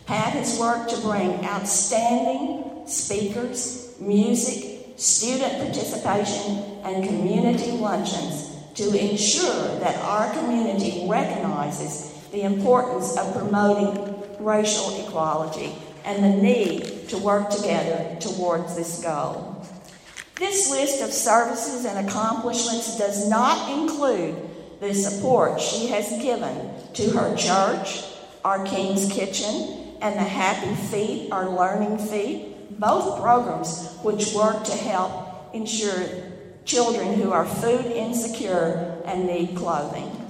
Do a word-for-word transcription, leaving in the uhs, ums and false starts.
Pat has worked to bring outstanding speakers, music, student participation, and community luncheons to ensure that our community recognizes the importance of promoting racial equality and the need to work together towards this goal. This list of services and accomplishments does not include the support she has given to her church, our King's Kitchen, and the Happy Feet, our Learning Feet, both programs which work to help ensure children who are food insecure and need clothing.